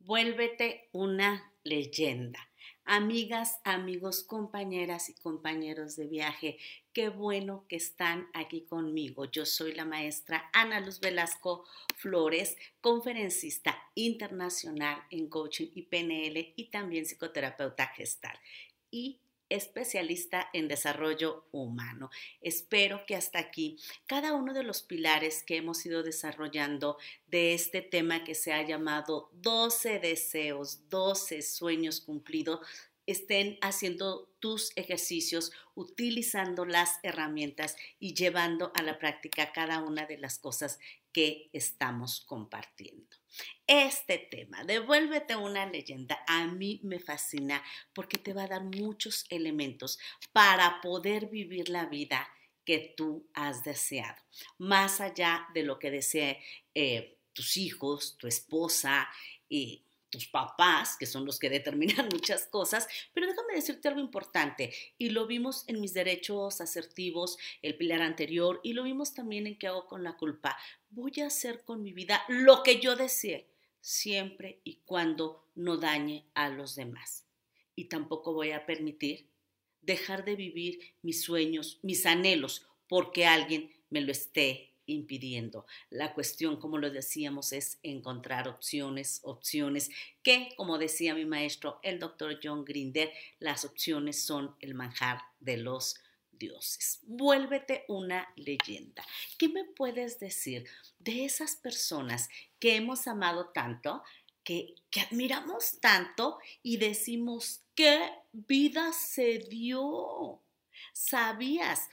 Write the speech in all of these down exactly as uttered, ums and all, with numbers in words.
Vuélvete una leyenda. Amigas, amigos, compañeras y compañeros de viaje, qué bueno que están aquí conmigo. Yo soy la maestra Ana Luz Velasco Flores, conferencista internacional en coaching y P N L y también psicoterapeuta gestal y especialista en desarrollo humano. Espero que hasta aquí cada uno de los pilares que hemos ido desarrollando de este tema que se ha llamado doce deseos, doce sueños cumplidos, estén haciendo tus ejercicios, utilizando las herramientas y llevando a la práctica cada una de las cosas que estamos compartiendo. Este tema, devuélvete una leyenda, a mí me fascina porque te va a dar muchos elementos para poder vivir la vida que tú has deseado, más allá de lo que desee eh, tus hijos, tu esposa y tus papás, que son los que determinan muchas cosas, pero déjame decirte algo importante, y lo vimos en mis derechos asertivos, el pilar anterior, y lo vimos también en qué hago con la culpa. Voy a hacer con mi vida lo que yo desee, siempre y cuando no dañe a los demás. Y tampoco voy a permitir dejar de vivir mis sueños, mis anhelos, porque alguien me lo esté impidiendo. La cuestión, como lo decíamos, es encontrar opciones, opciones que, como decía mi maestro, el doctor John Grinder, las opciones son el manjar de los dioses. Vuélvete una leyenda. ¿Qué me puedes decir de esas personas que hemos amado tanto, que, que admiramos tanto y decimos, qué vida se dio? ¿Sabías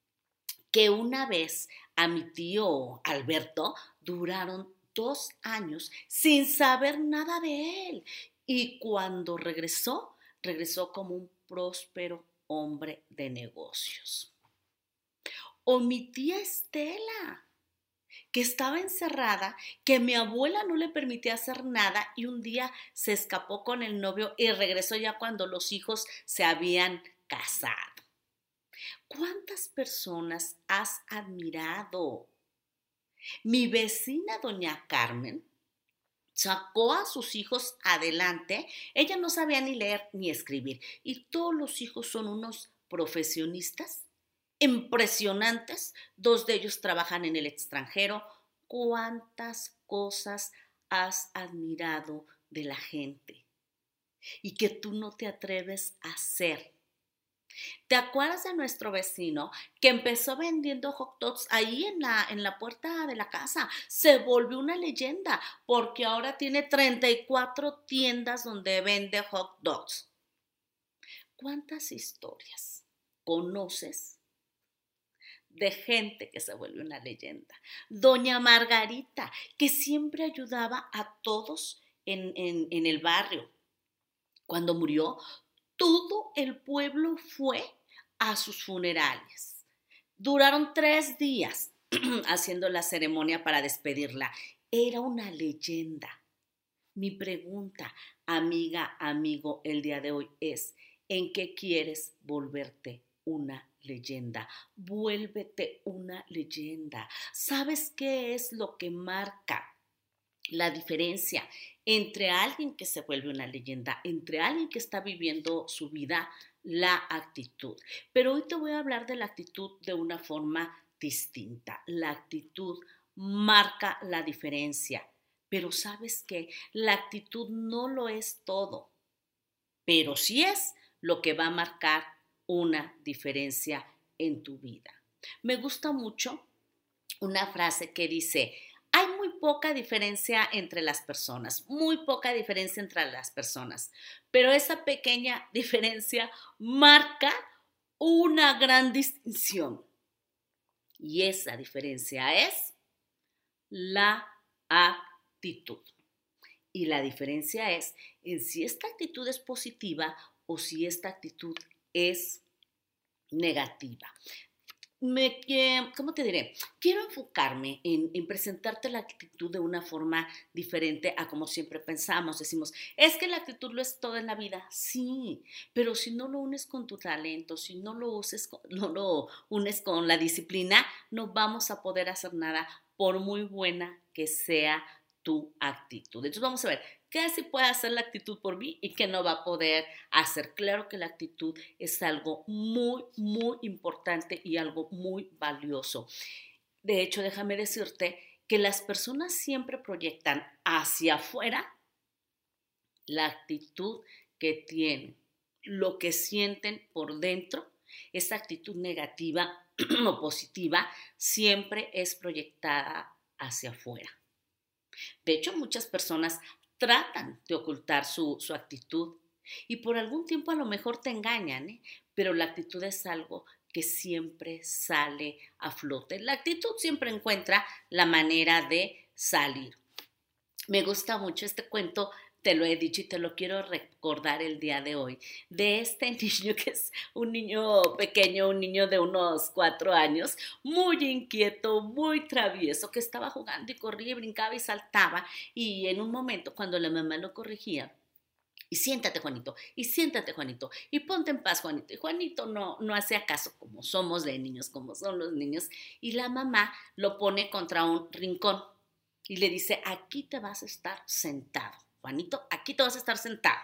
que una vez a mi tío Alberto duraron dos años sin saber nada de él? Y cuando regresó, regresó como un próspero hombre de negocios. O mi tía Estela, que estaba encerrada, que mi abuela no le permitía hacer nada y un día se escapó con el novio y regresó ya cuando los hijos se habían casado. ¿Cuántas personas has admirado? Mi vecina doña Carmen sacó a sus hijos adelante. Ella no sabía ni leer ni escribir y todos los hijos son unos profesionistas impresionantes. Dos de ellos trabajan en el extranjero. ¿Cuántas cosas has admirado de la gente y que tú no te atreves a hacer? ¿Te acuerdas de nuestro vecino que empezó vendiendo hot dogs ahí en la, en la puerta de la casa? Se volvió una leyenda porque ahora tiene treinta y cuatro tiendas donde vende hot dogs. ¿Cuántas historias conoces de gente que se vuelve una leyenda? Doña Margarita, que siempre ayudaba a todos en, en, en el barrio. Cuando murió, todo el pueblo fue a sus funerales. Duraron tres días haciendo la ceremonia para despedirla. Era una leyenda. Mi pregunta, amiga, amigo, el día de hoy es, ¿en qué quieres volverte una leyenda? Vuélvete una leyenda. ¿Sabes qué es lo que marca la diferencia entre alguien que se vuelve una leyenda, entre alguien que está viviendo su vida? La actitud. Pero hoy te voy a hablar de la actitud de una forma distinta. La actitud marca la diferencia. Pero ¿sabes qué? La actitud no lo es todo, pero sí es lo que va a marcar una diferencia en tu vida. Me gusta mucho una frase que dice, hay muy poca diferencia entre las personas, muy poca diferencia entre las personas, pero esa pequeña diferencia marca una gran distinción. Y esa diferencia es la actitud. Y la diferencia es en si esta actitud es positiva o si esta actitud es negativa. Me, ¿cómo te diré? Quiero enfocarme en, en presentarte la actitud de una forma diferente a como siempre pensamos. Decimos, es que la actitud lo es todo en la vida. Sí, pero si no lo unes con tu talento, si no lo, uses, no lo unes con la disciplina, no vamos a poder hacer nada por muy buena que sea tu actitud. Entonces vamos a ver qué sí puede hacer la actitud por mí y qué no va a poder hacer. Claro que la actitud es algo muy, muy importante y algo muy valioso. De hecho, déjame decirte que las personas siempre proyectan hacia afuera la actitud que tienen, lo que sienten por dentro. Esa actitud negativa o positiva siempre es proyectada hacia afuera. De hecho, muchas personas tratan de ocultar su, su actitud y por algún tiempo a lo mejor te engañan, ¿eh? Pero la actitud es algo que siempre sale a flote. La actitud siempre encuentra la manera de salir. Me gusta mucho este cuento, te lo he dicho y te lo quiero recordar el día de hoy, de este niño que es un niño pequeño, un niño de unos cuatro años, muy inquieto, muy travieso, que estaba jugando y corría y brincaba y saltaba, y en un momento cuando la mamá lo corregía, y siéntate, Juanito, y siéntate, Juanito, y ponte en paz, Juanito. Y Juanito no, no hace caso, como somos de niños, como son los niños, y la mamá lo pone contra un rincón y le dice, aquí te vas a estar sentado, Juanito, aquí te vas a estar sentado.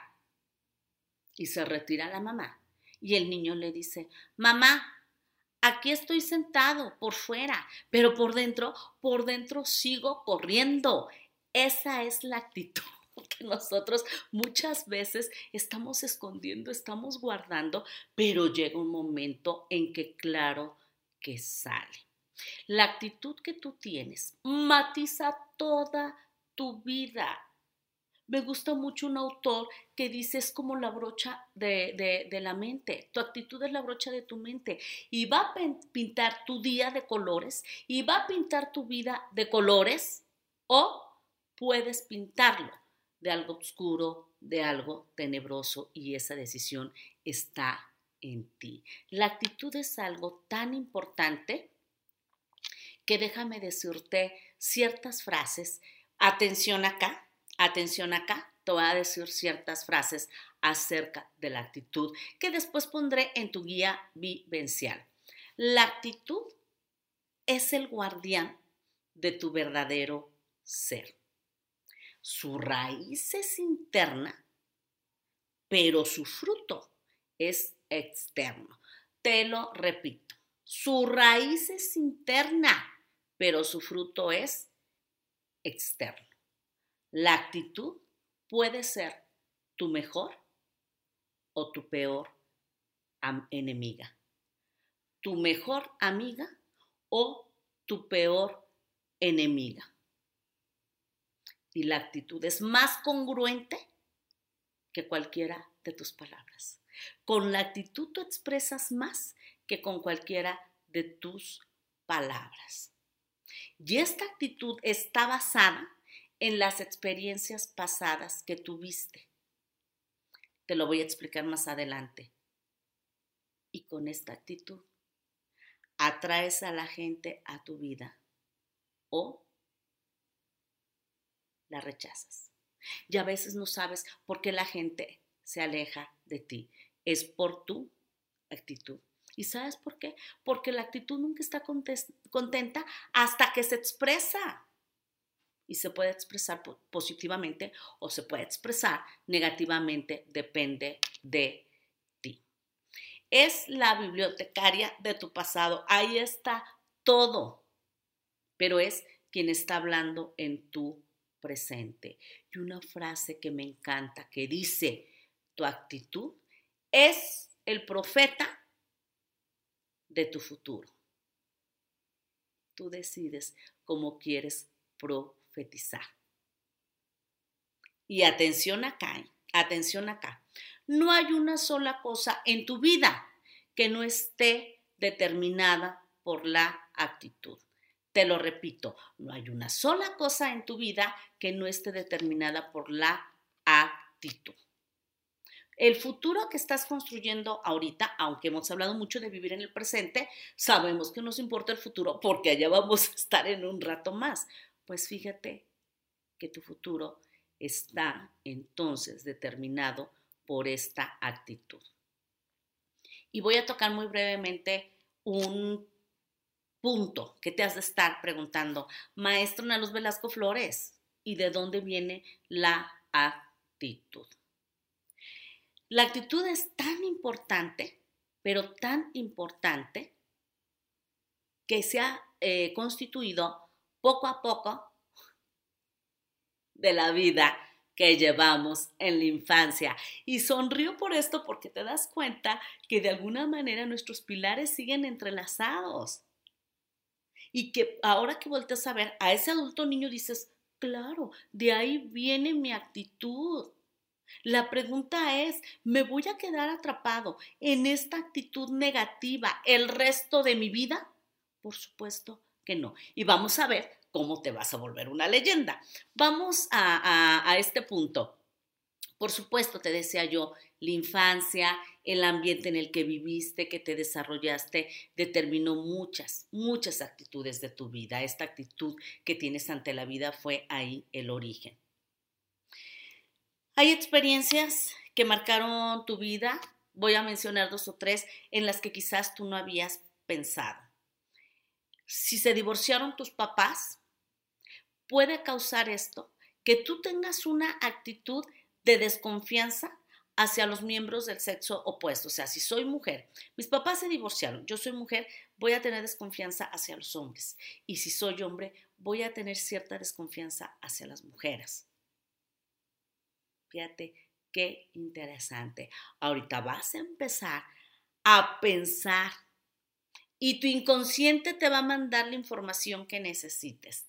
Y se retira la mamá, y el niño le dice, mamá, aquí estoy sentado por fuera, pero por dentro, por dentro sigo corriendo. Esa es la actitud que nosotros muchas veces estamos escondiendo, estamos guardando, pero llega un momento en que claro que sale. La actitud que tú tienes matiza toda tu vida. Me gusta mucho un autor que dice es como la brocha de, de, de la mente. Tu actitud es la brocha de tu mente y va a pintar tu día de colores y va a pintar tu vida de colores, o puedes pintarlo de algo oscuro, de algo tenebroso, y esa decisión está en ti. La actitud es algo tan importante que déjame decirte ciertas frases. Atención acá, atención acá, te voy a decir ciertas frases acerca de la actitud que después pondré en tu guía vivencial. La actitud es el guardián de tu verdadero ser. Su raíz es interna, pero su fruto es externo. Te lo repito, su raíz es interna, pero su fruto es externo. La actitud puede ser tu mejor o tu peor enemiga, tu mejor amiga o tu peor enemiga. Y la actitud es más congruente que cualquiera de tus palabras. Con la actitud tú expresas más que con cualquiera de tus palabras. Y esta actitud está basada en las experiencias pasadas que tuviste. Te lo voy a explicar más adelante. Y con esta actitud atraes a la gente a tu vida o la rechazas. Y a veces no sabes por qué la gente se aleja de ti. Es por tu actitud. ¿Y sabes por qué? Porque la actitud nunca está contenta hasta que se expresa. Y se puede expresar positivamente o se puede expresar negativamente, depende de ti. Es la bibliotecaria de tu pasado. Ahí está todo. Pero es quien está hablando en tu presente. Y una frase que me encanta que dice, tu actitud es el profeta de tu futuro. Tú decides cómo quieres profetizar. Y atención acá, ¿eh? atención acá. No hay una sola cosa en tu vida que no esté determinada por la actitud. Te lo repito, no hay una sola cosa en tu vida que no esté determinada por la actitud. El futuro que estás construyendo ahorita, aunque hemos hablado mucho de vivir en el presente, sabemos que nos importa el futuro porque allá vamos a estar en un rato más. Pues fíjate que tu futuro está entonces determinado por esta actitud. Y voy a tocar muy brevemente un punto que te has de estar preguntando, maestra Ana Luz Velasco Flores, y de dónde viene la actitud. La actitud es tan importante, pero tan importante, que se ha eh, constituido poco a poco de la vida que llevamos en la infancia. Y sonrío por esto porque te das cuenta que de alguna manera nuestros pilares siguen entrelazados. Y que ahora que volteas a ver a ese adulto niño dices, claro, de ahí viene mi actitud. La pregunta es, ¿me voy a quedar atrapado en esta actitud negativa el resto de mi vida? Por supuesto que no. Y vamos a ver cómo te vas a volver una leyenda. Vamos a, a, a este punto. Por supuesto, te decía yo, la infancia, el ambiente en el que viviste, que te desarrollaste, determinó muchas, muchas actitudes de tu vida. Esta actitud que tienes ante la vida fue ahí el origen. Hay experiencias que marcaron tu vida, voy a mencionar dos o tres, en las que quizás tú no habías pensado. Si se divorciaron tus papás, puede causar esto que tú tengas una actitud de desconfianza hacia los miembros del sexo opuesto. O sea, si soy mujer, mis papás se divorciaron, yo soy mujer, voy a tener desconfianza hacia los hombres. Y si soy hombre, voy a tener cierta desconfianza hacia las mujeres. Fíjate qué interesante. Ahorita vas a empezar a pensar y tu inconsciente te va a mandar la información que necesites.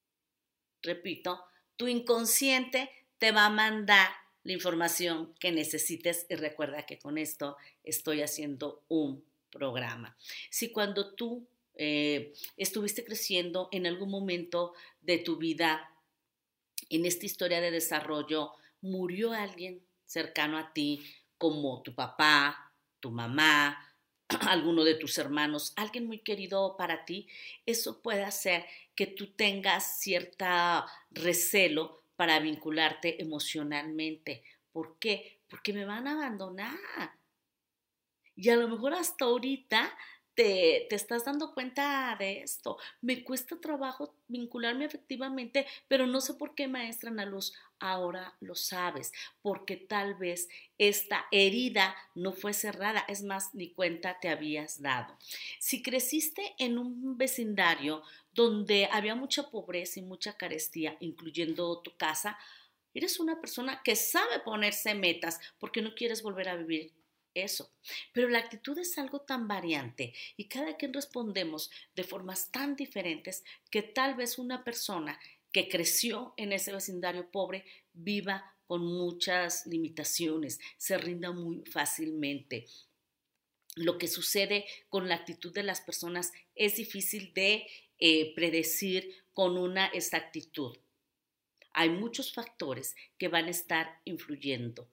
Repito, tu inconsciente te va a mandar la información que necesites y recuerda que con esto estoy haciendo un programa. Si cuando tú eh, estuviste creciendo en algún momento de tu vida, en esta historia de desarrollo, murió alguien cercano a ti, como tu papá, tu mamá, alguno de tus hermanos, alguien muy querido para ti, eso puede hacer que tú tengas cierta recelo para vincularte emocionalmente. ¿Por qué? Porque me van a abandonar. Y a lo mejor hasta ahorita te, te estás dando cuenta de esto. Me cuesta trabajo vincularme afectivamente, pero no sé por qué, maestra Ana Luz, ahora lo sabes, porque tal vez esta herida no fue cerrada, es más, ni cuenta te habías dado. Si creciste en un vecindario donde había mucha pobreza y mucha carestía, incluyendo tu casa, eres una persona que sabe ponerse metas porque no quieres volver a vivir eso. Pero la actitud es algo tan variante y cada quien respondemos de formas tan diferentes que tal vez una persona que creció en ese vecindario pobre viva con muchas limitaciones, se rinda muy fácilmente. Lo que sucede con la actitud de las personas es difícil de eh, predecir con una exactitud. Hay muchos factores que van a estar influyendo.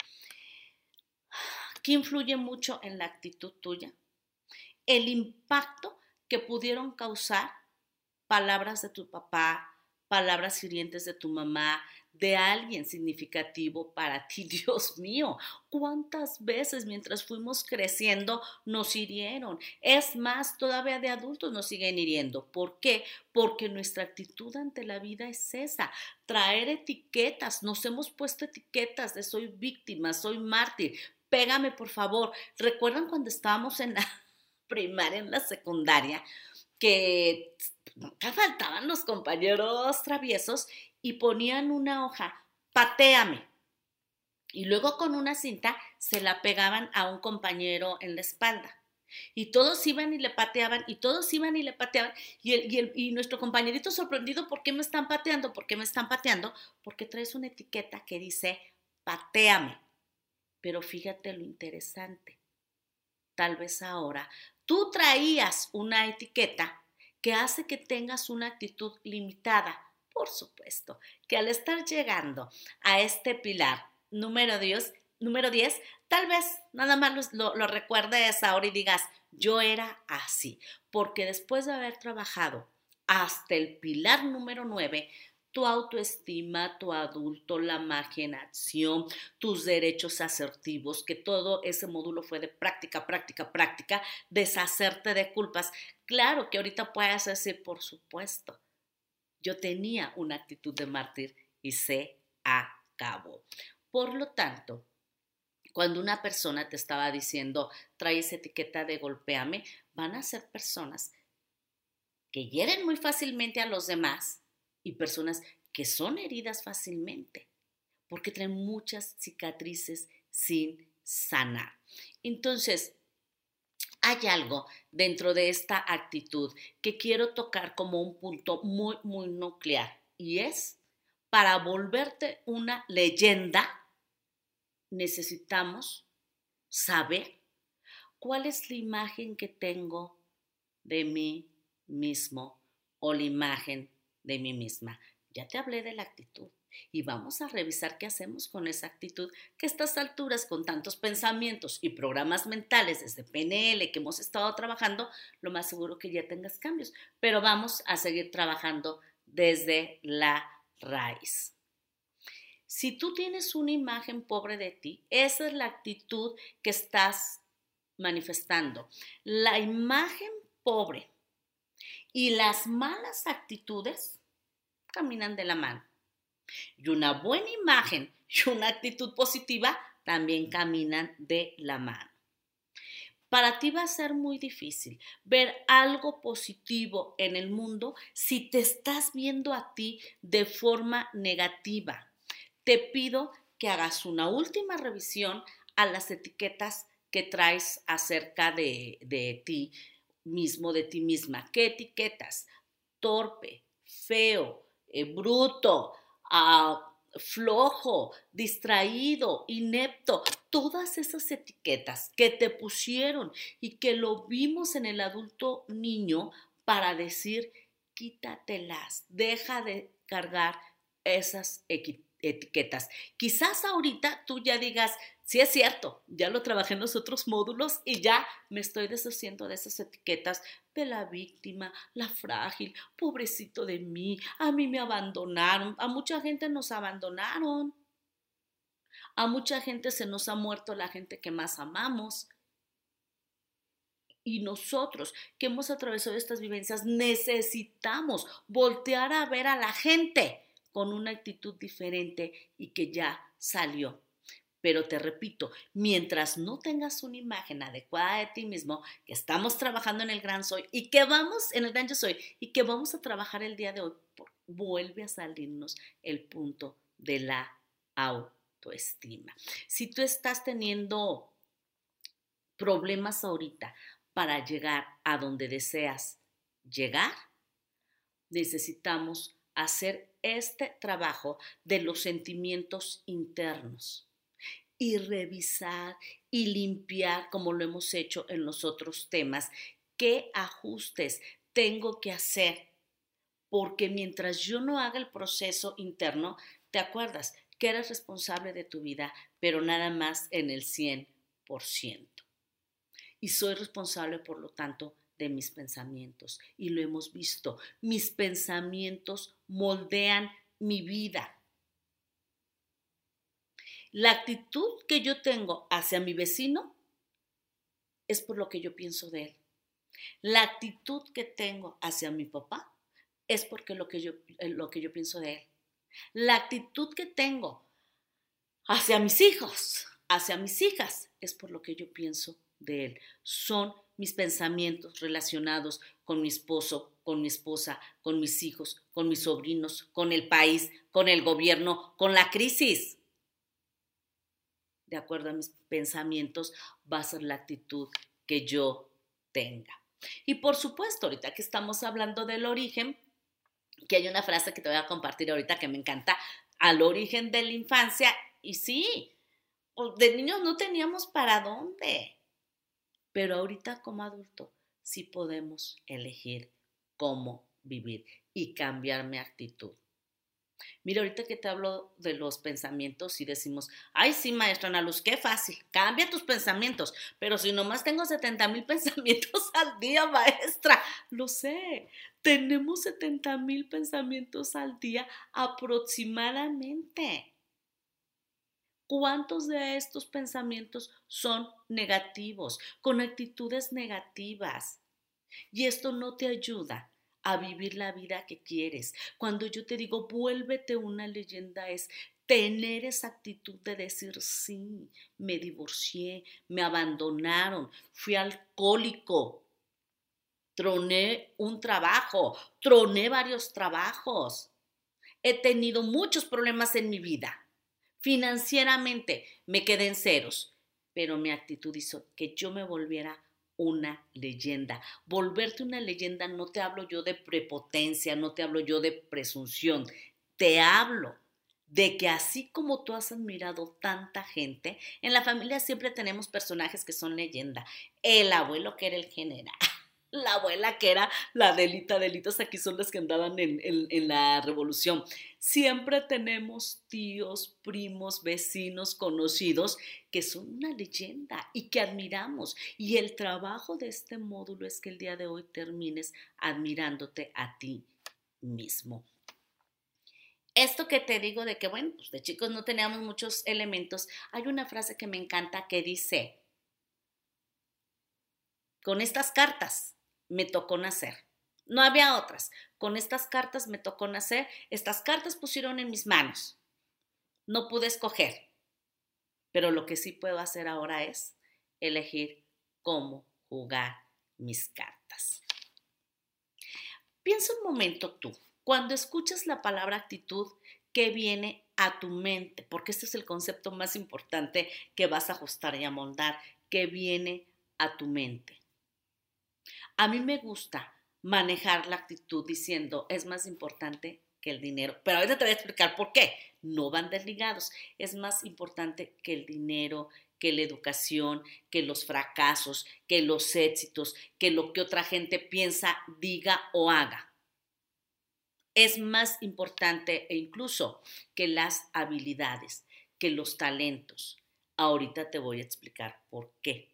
¿Qué influye mucho en la actitud tuya? El impacto que pudieron causar palabras de tu papá, palabras hirientes de tu mamá, de alguien significativo para ti. Dios mío, ¿cuántas veces mientras fuimos creciendo nos hirieron? Es más, todavía de adultos nos siguen hiriendo. ¿Por qué? Porque nuestra actitud ante la vida es esa, traer etiquetas. Nos hemos puesto etiquetas de soy víctima, soy mártir. Pégame, por favor. ¿Recuerdan cuando estábamos en la primaria, en la secundaria, que nunca faltaban los compañeros traviesos y ponían una hoja, patéame? Y luego con una cinta se la pegaban a un compañero en la espalda. Y todos iban y le pateaban, y todos iban y le pateaban, y, el, y, el, y nuestro compañerito sorprendido, ¿por qué me están pateando? ¿Por qué me están pateando? Porque traes una etiqueta que dice, patéame. Pero fíjate lo interesante, tal vez ahora tú traías una etiqueta que hace que tengas una actitud limitada. Por supuesto que al estar llegando a este pilar número diez, número diez tal vez nada más lo, lo, lo recuerdes ahora y digas, yo era así, porque después de haber trabajado hasta el pilar número nueve, tu autoestima, tu adulto, la magia en acción, tus derechos asertivos, que todo ese módulo fue de práctica, práctica, práctica, deshacerte de culpas. Claro que ahorita puedes decir, por supuesto, yo tenía una actitud de mártir y se acabó. Por lo tanto, cuando una persona te estaba diciendo, trae esa etiqueta de golpéame, van a ser personas que hieren muy fácilmente a los demás y personas que son heridas fácilmente, porque traen muchas cicatrices sin sanar. Entonces, hay algo dentro de esta actitud que quiero tocar como un punto muy, muy nuclear, y es, para volverte una leyenda, necesitamos saber cuál es la imagen que tengo de mí mismo o la imagen de mí misma. Ya te hablé de la actitud y vamos a revisar qué hacemos con esa actitud que a estas alturas, con tantos pensamientos y programas mentales desde P N L que hemos estado trabajando, lo más seguro que ya tengas cambios, pero vamos a seguir trabajando desde la raíz. Si tú tienes una imagen pobre de ti, esa es la actitud que estás manifestando. La imagen pobre y las malas actitudes caminan de la mano. Y una buena imagen y una actitud positiva también caminan de la mano. Para ti va a ser muy difícil ver algo positivo en el mundo si te estás viendo a ti de forma negativa. Te pido que hagas una última revisión a las etiquetas que traes acerca de, de ti mismo, de ti misma. ¿Qué etiquetas? Torpe, feo, eh, bruto, uh, flojo, distraído, inepto. Todas esas etiquetas que te pusieron y que lo vimos en el adulto niño para decir, quítatelas, deja de cargar esas etiquetas. etiquetas. Quizás ahorita tú ya digas, sí es cierto, ya lo trabajé en los otros módulos y ya me estoy deshaciendo de esas etiquetas de la víctima, la frágil, pobrecito de mí, a mí me abandonaron, a mucha gente nos abandonaron, a mucha gente se nos ha muerto la gente que más amamos. Y nosotros que hemos atravesado estas vivencias necesitamos voltear a ver a la gente con una actitud diferente y que ya salió. Pero te repito, mientras no tengas una imagen adecuada de ti mismo, que estamos trabajando en el gran soy y que vamos, en el gran yo soy, y que vamos a trabajar el día de hoy, vuelve a salirnos el punto de la autoestima. Si tú estás teniendo problemas ahorita para llegar a donde deseas llegar, necesitamos hacer este trabajo de los sentimientos internos y revisar y limpiar, como lo hemos hecho en los otros temas, qué ajustes tengo que hacer, porque mientras yo no haga el proceso interno, te acuerdas que eres responsable de tu vida, pero nada más en el cien por ciento. Y soy responsable, por lo tanto, de mis pensamientos. Y lo hemos visto. Mis pensamientos moldean mi vida. La actitud que yo tengo hacia mi vecino es por lo que yo pienso de él. La actitud que tengo hacia mi papá es porque lo que yo, lo que yo pienso de él. La actitud que tengo hacia mis hijos, hacia mis hijas, es por lo que yo pienso de él. Son mis pensamientos relacionados con mi esposo, con mi esposa, con mis hijos, con mis sobrinos, con el país, con el gobierno, con la crisis. De acuerdo a mis pensamientos va a ser la actitud que yo tenga. Y por supuesto, ahorita que estamos hablando del origen, que hay una frase que te voy a compartir ahorita que me encanta, al origen de la infancia, y sí, de niños no teníamos para dónde, pero ahorita como adulto sí podemos elegir cómo vivir y cambiar mi actitud. Mira, ahorita que te hablo de los pensamientos y decimos, ay sí, maestra Ana Luz, qué fácil, cambia tus pensamientos, pero si nomás tengo setenta mil pensamientos al día, maestra, lo sé, tenemos setenta mil pensamientos al día aproximadamente. ¿Cuántos de estos pensamientos son negativos, con actitudes negativas? Y esto no te ayuda a vivir la vida que quieres. Cuando yo te digo, vuélvete una leyenda, es tener esa actitud de decir, sí, me divorcié, me abandonaron, fui alcohólico, troné un trabajo, troné varios trabajos. He tenido muchos problemas en mi vida. Financieramente me quedé en ceros, pero mi actitud hizo que yo me volviera una leyenda. Volverte una leyenda, no te hablo yo de prepotencia, no te hablo yo de presunción, te hablo de que así como tú has admirado tanta gente, en la familia siempre tenemos personajes que son leyenda. El abuelo que era el general, la abuela que era la Delita, Delitas aquí son las que andaban en, en, en la revolución. Siempre tenemos tíos, primos, vecinos, conocidos que son una leyenda y que admiramos. Y el trabajo de este módulo es que el día de hoy termines admirándote a ti mismo. Esto que te digo de que, bueno, pues de chicos no teníamos muchos elementos, hay una frase que me encanta que dice, con estas cartas me tocó nacer. No había otras. Con estas cartas me tocó nacer. Estas cartas pusieron en mis manos. No pude escoger. Pero lo que sí puedo hacer ahora es elegir cómo jugar mis cartas. Piensa un momento tú, cuando escuchas la palabra actitud, ¿qué viene a tu mente? Porque este es el concepto más importante que vas a ajustar y amoldar. ¿Qué viene a tu mente? A mí me gusta manejar la actitud diciendo es más importante que el dinero. Pero ahorita te voy a explicar por qué. No van desligados. Es más importante que el dinero, que la educación, que los fracasos, que los éxitos, que lo que otra gente piensa, diga o haga. Es más importante e incluso que las habilidades, que los talentos. Ahorita te voy a explicar por qué.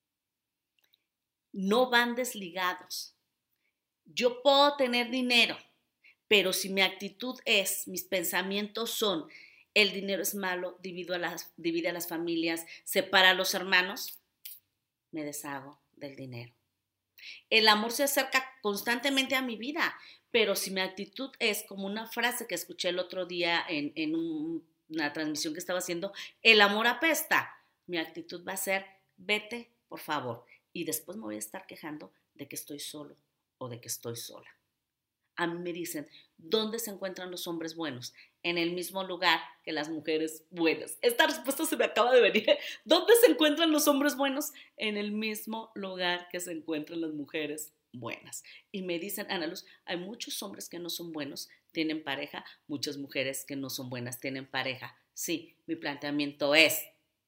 No van desligados. Yo puedo tener dinero, pero si mi actitud es, mis pensamientos son, el dinero es malo, divide a las, divide a las familias, separa a los hermanos, me deshago del dinero. El amor se acerca constantemente a mi vida, pero si mi actitud es como una frase que escuché el otro día en, en un, una transmisión que estaba haciendo, el amor apesta, mi actitud va a ser, vete, por favor, y después me voy a estar quejando de que estoy solo o de que estoy sola. A mí me dicen, ¿dónde se encuentran los hombres buenos? En el mismo lugar que las mujeres buenas. Esta respuesta se me acaba de venir. ¿Dónde se encuentran los hombres buenos? En el mismo lugar que se encuentran las mujeres buenas. Y me dicen, Ana Luz, hay muchos hombres que no son buenos, tienen pareja, muchas mujeres que no son buenas, tienen pareja. Sí, mi planteamiento es,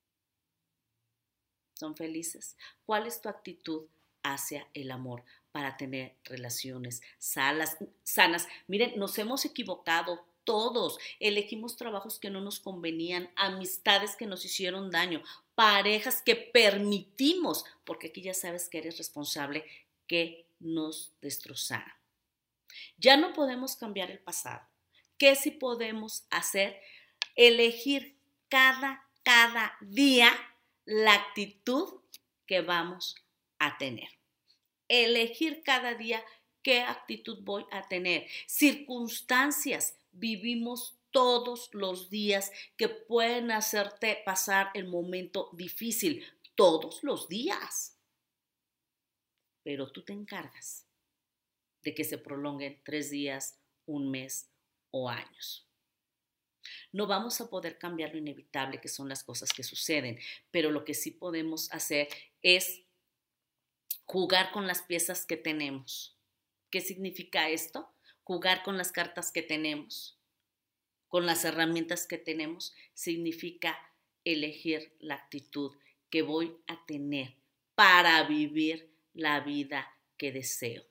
¿son felices? ¿Cuál es tu actitud hacia el amor para tener relaciones sanas, sanas? Miren, nos hemos equivocado todos, elegimos trabajos que no nos convenían, amistades que nos hicieron daño, parejas que permitimos, porque aquí ya sabes que eres responsable, que nos destrozaron. Ya no podemos cambiar el pasado. ¿Qué sí podemos hacer? Elegir cada, cada día la actitud que vamos a tener. Elegir cada día qué actitud voy a tener. Circunstancias vivimos todos los días que pueden hacerte pasar el momento difícil, todos los días. Pero tú te encargas de que se prolonguen tres días, un mes o años. No vamos a poder cambiar lo inevitable, que son las cosas que suceden, pero lo que sí podemos hacer es jugar con las piezas que tenemos. ¿Qué significa esto? Jugar con las cartas que tenemos, con las herramientas que tenemos, significa elegir la actitud que voy a tener para vivir la vida que deseo.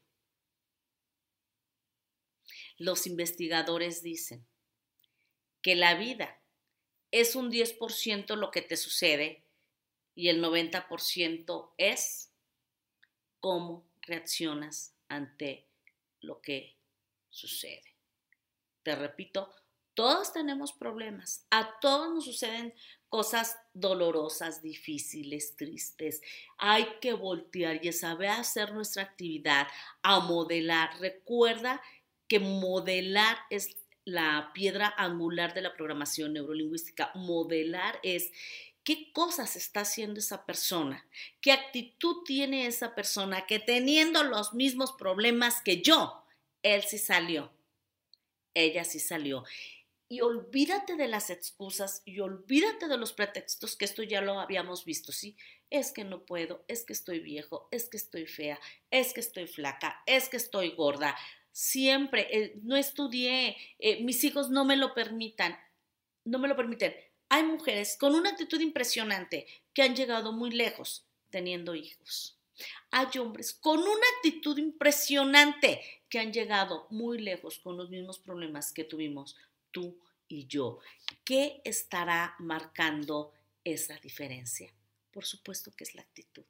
Los investigadores dicen que la vida es un diez por ciento lo que te sucede y el noventa por ciento es cómo reaccionas ante lo que sucede. Te repito, Todos tenemos problemas, a todos nos suceden cosas dolorosas, difíciles, tristes. Hay que voltear y saber hacer nuestra actividad, a modelar. Recuerda que modelar es la piedra angular de la programación neurolingüística. Modelar es qué cosas está haciendo esa persona, qué actitud tiene esa persona que teniendo los mismos problemas que yo, él sí salió, ella sí salió. Y olvídate de las excusas y olvídate de los pretextos, que esto ya lo habíamos visto, ¿sí? Es que no puedo, es que estoy viejo, es que estoy fea, es que estoy flaca, es que estoy gorda. Siempre, eh, no estudié, eh, mis hijos no me lo permitan, no me lo permiten. Hay mujeres con una actitud impresionante que han llegado muy lejos teniendo hijos. Hay hombres con una actitud impresionante que han llegado muy lejos con los mismos problemas que tuvimos tú y yo. ¿Qué estará marcando esa diferencia? Por supuesto que es la actitud.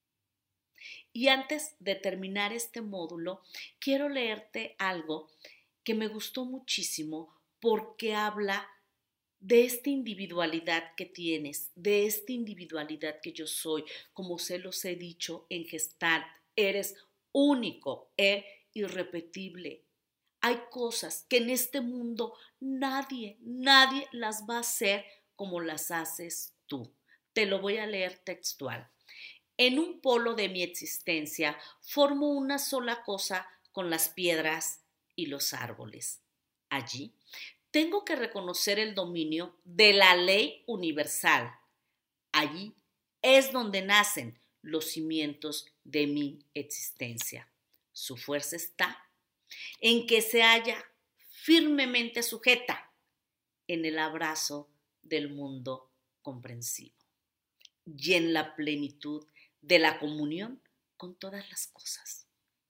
Y antes de terminar este módulo, quiero leerte algo que me gustó muchísimo porque habla de esta individualidad que tienes, de esta individualidad que yo soy. Como se los he dicho en Gestalt, eres único e irrepetible. Hay cosas que en este mundo nadie, nadie las va a hacer como las haces tú. Te lo voy a leer textual. En un polo de mi existencia formo una sola cosa con las piedras y los árboles. Allí tengo que reconocer el dominio de la ley universal. Allí es donde nacen los cimientos de mi existencia. Su fuerza está en que se halla firmemente sujeta en el abrazo del mundo comprensivo y en la plenitud de la comunión con todas las cosas.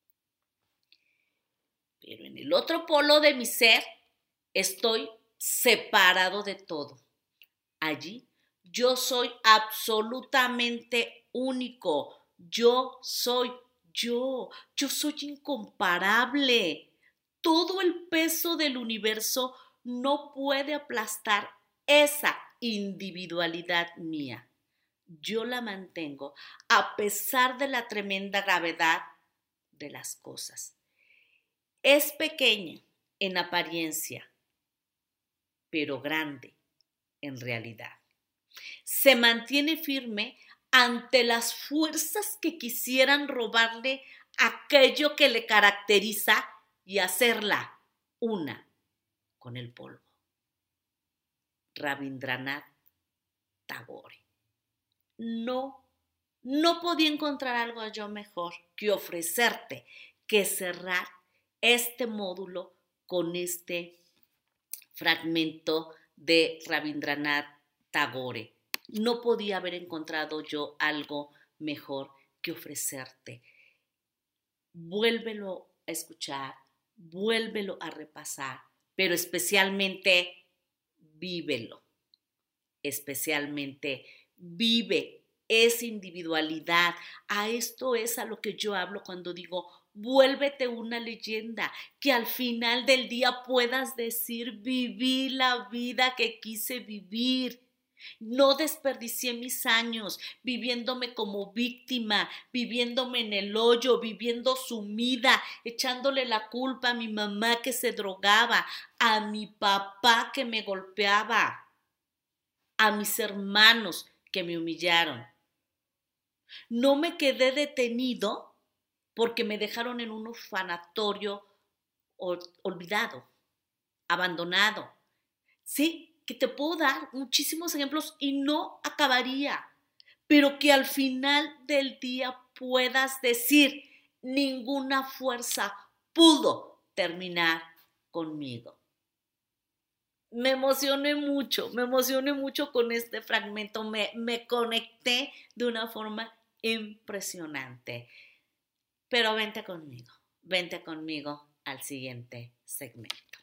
Pero en el otro polo de mi ser estoy separado de todo. Allí yo soy absolutamente único. Yo soy yo. Yo soy incomparable. Todo el peso del universo no puede aplastar esa individualidad mía. Yo la mantengo a pesar de la tremenda gravedad de las cosas. Es pequeña en apariencia, pero grande en realidad. Se mantiene firme ante las fuerzas que quisieran robarle aquello que le caracteriza y hacerla una con el polvo. Rabindranath Tagore. No, no podía encontrar algo yo mejor que ofrecerte, que cerrar este módulo con este fragmento de Rabindranath Tagore. No podía haber encontrado yo algo mejor que ofrecerte. Vuélvelo a escuchar, vuélvelo a repasar, pero especialmente vívelo. Especialmente vive esa individualidad. A esto es a lo que yo hablo cuando digo vuélvete una leyenda, que al final del día puedas decir viví la vida que quise vivir. No desperdicié mis años viviéndome como víctima, viviéndome en el hoyo, viviendo sumida, echándole la culpa a mi mamá que se drogaba, a mi papá que me golpeaba, a mis hermanos que me humillaron. No me quedé detenido porque me dejaron en un orfanatorio olvidado, abandonado. Sí, que te puedo dar muchísimos ejemplos y no acabaría, pero que al final del día puedas decir, ninguna fuerza pudo terminar conmigo. Me emocioné mucho, me emocioné mucho con este fragmento, me, me conecté de una forma impresionante. Pero vente conmigo, vente conmigo al siguiente segmento.